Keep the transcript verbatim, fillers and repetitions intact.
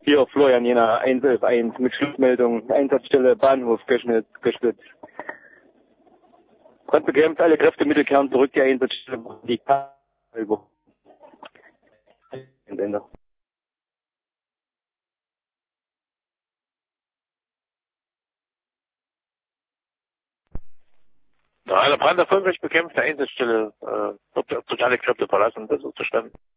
Hier Florian Jena eins elf eins mit Schlussmeldung, Einsatzstelle Bahnhof Göschnitz, Göschwitz. Brand bekämpft, alle Kräfte Mittelkern zurück, die Einsatzstelle liegt. Ende. Ja, der Brand erfolgreich bekämpft, der Einsatzstelle äh, wird durch alle Kräfte verlassen, das ist zustande.